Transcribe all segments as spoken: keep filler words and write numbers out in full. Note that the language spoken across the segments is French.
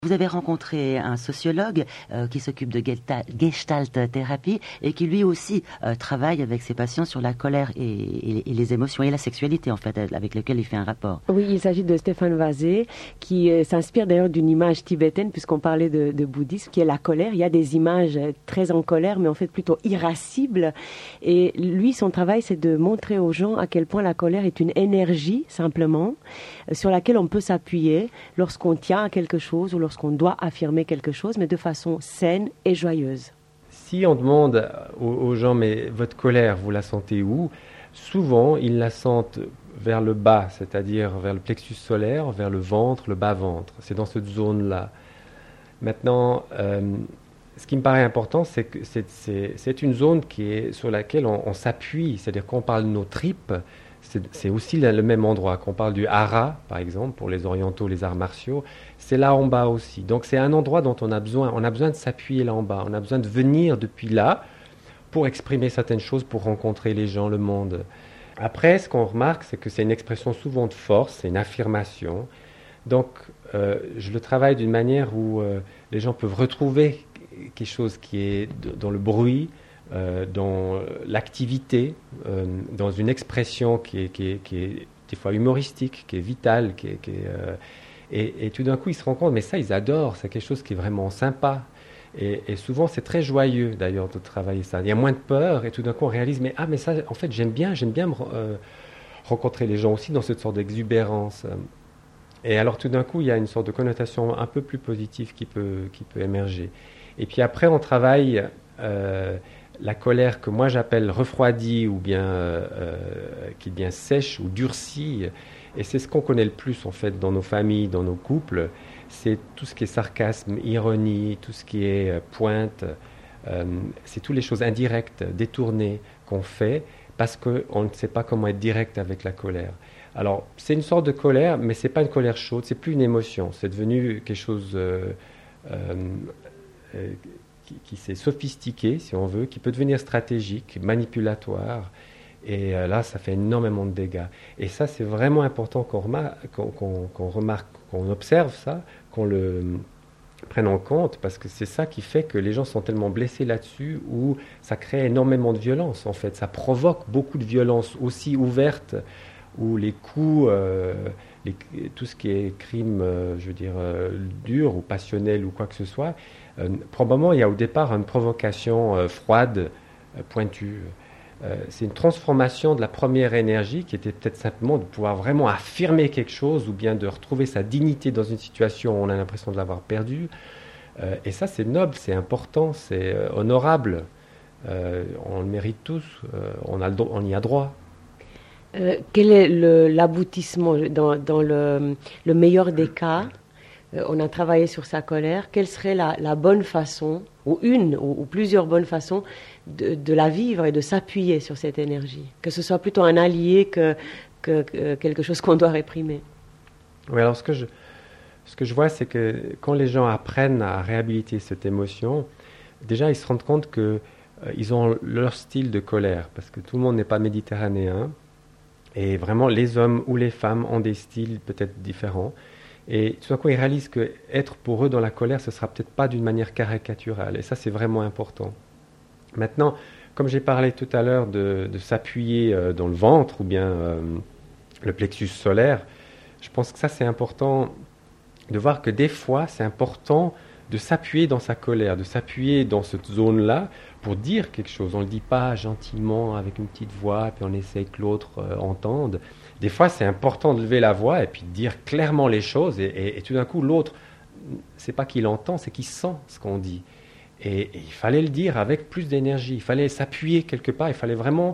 Vous avez rencontré un sociologue euh, qui s'occupe de Gestalt, Gestalt thérapie et qui lui aussi euh, travaille avec ses patients sur la colère et, et, et les émotions et la sexualité en fait, avec lesquelles il fait un rapport. Oui, il s'agit de Stéphane Vazé qui euh, s'inspire d'ailleurs d'une image tibétaine puisqu'on parlait de, de bouddhisme qui est la colère. Il y a des images très en colère mais en fait plutôt irascibles et lui son travail c'est de montrer aux gens à quel point la colère est une énergie simplement euh, sur laquelle on peut s'appuyer lorsqu'on tient à quelque chose ou lorsqu'on qu'on doit affirmer quelque chose, mais de façon saine et joyeuse. Si on demande aux, aux gens, mais votre colère, vous la sentez où ? Souvent, ils la sentent vers le bas, c'est-à-dire vers le plexus solaire, vers le ventre, le bas-ventre. C'est dans cette zone-là. Maintenant, euh, ce qui me paraît important, c'est que c'est, c'est, c'est une zone qui est, sur laquelle on, on s'appuie, c'est-à-dire qu'on parle de nos tripes, c'est, c'est aussi le, le même endroit. Qu'on parle du hara, par exemple, pour les orientaux, les arts martiaux, c'est là en bas aussi. Donc c'est un endroit dont on a besoin. On a besoin de s'appuyer là en bas. On a besoin de venir depuis là pour exprimer certaines choses, pour rencontrer les gens, le monde. Après, ce qu'on remarque, c'est que c'est une expression souvent de force, c'est une affirmation. Donc euh, je le travaille d'une manière où euh, les gens peuvent retrouver quelque chose qui est de, dans le bruit, euh, dans l'activité, euh, dans une expression qui est, qui est, qui est des fois humoristique, qui est vitale, qui est... Qui est euh, Et, et tout d'un coup, ils se rendent compte, mais ça, ils adorent, c'est quelque chose qui est vraiment sympa. Et, et souvent, c'est très joyeux, d'ailleurs, de travailler ça. Il y a moins de peur, et tout d'un coup, on réalise, mais ah, mais ça, en fait, j'aime bien, j'aime bien me, euh, rencontrer les gens aussi dans cette sorte d'exubérance. Et alors, tout d'un coup, il y a une sorte de connotation un peu plus positive qui peut, qui peut émerger. Et puis après, on travaille euh, la colère que moi, j'appelle refroidie, ou bien, euh, euh, qui devient sèche ou durcie. Et c'est ce qu'on connaît le plus en fait dans nos familles, dans nos couples, c'est tout ce qui est sarcasme, ironie, tout ce qui est euh, pointe, euh, c'est toutes les choses indirectes, détournées qu'on fait parce qu'on ne sait pas comment être direct avec la colère. Alors c'est une sorte de colère, mais c'est pas une colère chaude, c'est plus une émotion, c'est devenu quelque chose euh, euh, euh, qui, qui s'est sophistiqué, si on veut, qui peut devenir stratégique, manipulatoire. Et euh, là, ça fait énormément de dégâts. Et ça, c'est vraiment important qu'on remarque, qu'on, qu'on, qu'on remarque, qu'on observe ça, qu'on le prenne en compte, parce que c'est ça qui fait que les gens sont tellement blessés là-dessus, où ça crée énormément de violence, en fait. Ça provoque beaucoup de violence aussi ouverte, où les coups, euh, les, tout ce qui est crime, euh, je veux dire, euh, dur ou passionnel ou quoi que ce soit, euh, probablement, il y a au départ une provocation euh, froide, euh, pointue. Euh, c'est une transformation de la première énergie qui était peut-être simplement de pouvoir vraiment affirmer quelque chose ou bien de retrouver sa dignité dans une situation où on a l'impression de l'avoir perdue. Euh, et ça, c'est noble, c'est important, c'est euh, honorable. Euh, on le mérite tous, euh, on, a le do- on y a droit. Euh, quel est le, l'aboutissement dans, dans le, le meilleur des cas? euh, On a travaillé sur sa colère. Quelle serait la, la bonne façon, ou une ou, ou plusieurs bonnes façons de, de la vivre et de s'appuyer sur cette énergie, que ce soit plutôt un allié que, que, que quelque chose qu'on doit réprimer? Oui, alors ce que je, ce que je vois, c'est que quand les gens apprennent à réhabiliter cette émotion, déjà ils se rendent compte qu'ils euh, ont leur style de colère, parce que tout le monde n'est pas méditerranéen, et vraiment les hommes ou les femmes ont des styles peut-être différents. Et tout d'un coup, ils réalisent qu'être pour eux dans la colère, ce ne sera peut-être pas d'une manière caricaturale. Et ça, c'est vraiment important. Maintenant, comme j'ai parlé tout à l'heure de, de s'appuyer euh, dans le ventre ou bien euh, le plexus solaire, je pense que ça, c'est important de voir que des fois, c'est important de s'appuyer dans sa colère, de s'appuyer dans cette zone-là pour dire quelque chose. On ne le dit pas gentiment avec une petite voix, puis on essaie que l'autre euh, entende. Des fois, c'est important de lever la voix et puis de dire clairement les choses. Et, et, et tout d'un coup, l'autre, c'est pas qu'il entend, c'est qu'il sent ce qu'on dit. Et, et il fallait le dire avec plus d'énergie. Il fallait s'appuyer quelque part. Il fallait vraiment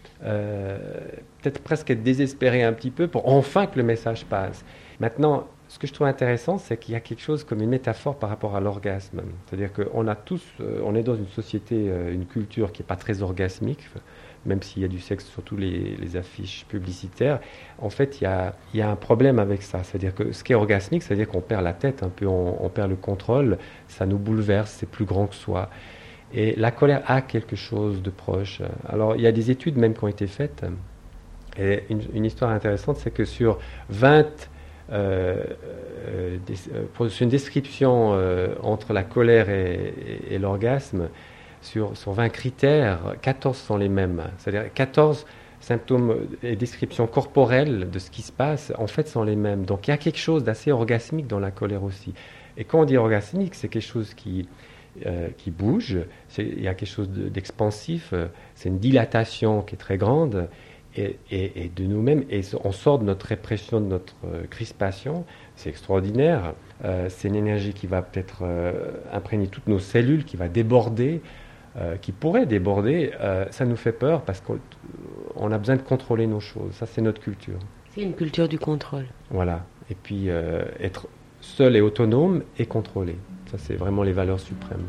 euh, peut-être presque être désespéré un petit peu pour enfin que le message passe. Maintenant, ce que je trouve intéressant, c'est qu'il y a quelque chose comme une métaphore par rapport à l'orgasme. C'est-à-dire qu'on a tous, euh, on est dans une société, euh, une culture qui n'est pas très orgasmique, même s'il y a du sexe sur toutes les, les affiches publicitaires. En fait, il y a, il y a un problème avec ça. C'est-à-dire que ce qui est orgasmique, c'est-à-dire qu'on perd la tête un peu, on, on perd le contrôle, ça nous bouleverse, c'est plus grand que soi. Et la colère a quelque chose de proche. Alors, il y a des études même qui ont été faites. Et une, une histoire intéressante, c'est que sur vingt euh, euh, des, euh, une description euh, entre la colère et, et, et l'orgasme sur, sur vingt critères, quatorze sont les mêmes. C'est-à-dire quatorze symptômes et descriptions corporelles de ce qui se passe, en fait, sont les mêmes. Donc il y a quelque chose d'assez orgasmique dans la colère aussi. Et quand on dit orgasmique, c'est quelque chose qui, euh, qui bouge, c'est, il y a quelque chose de, d'expansif, euh, c'est une dilatation qui est très grande, et, et, et de nous-mêmes, et on sort de notre répression, de notre euh, crispation, c'est extraordinaire. Euh, c'est une énergie qui va peut-être euh, imprégner toutes nos cellules, qui va déborder, euh, qui pourrait déborder. Euh, ça nous fait peur parce qu'on on a besoin de contrôler nos choses. Ça, c'est notre culture. C'est une culture du contrôle. Voilà. Et puis, euh, être seul et autonome et contrôlé. Ça, c'est vraiment les valeurs suprêmes.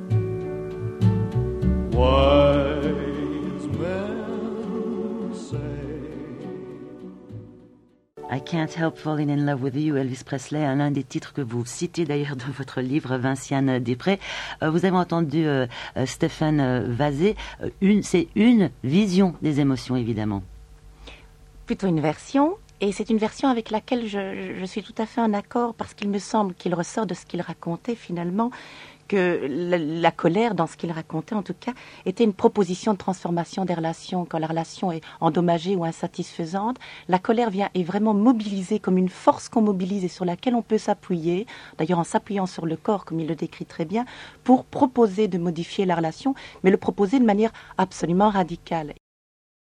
Wise men say I Can't Help Falling in Love with You, Elvis Presley, l'un des titres que vous citez d'ailleurs dans votre livre, Vinciane Després. Euh, vous avez entendu euh, euh, Stéphane Vazé. Euh, une, c'est une vision des émotions, évidemment. Plutôt une version, et c'est une version avec laquelle je, je suis tout à fait en accord, parce qu'il me semble qu'il ressort de ce qu'il racontait finalement, que la, la colère, dans ce qu'il racontait en tout cas, était une proposition de transformation des relations. Quand la relation est endommagée ou insatisfaisante, la colère vient est vraiment mobilisée comme une force qu'on mobilise et sur laquelle on peut s'appuyer, d'ailleurs en s'appuyant sur le corps, comme il le décrit très bien, pour proposer de modifier la relation, mais le proposer de manière absolument radicale.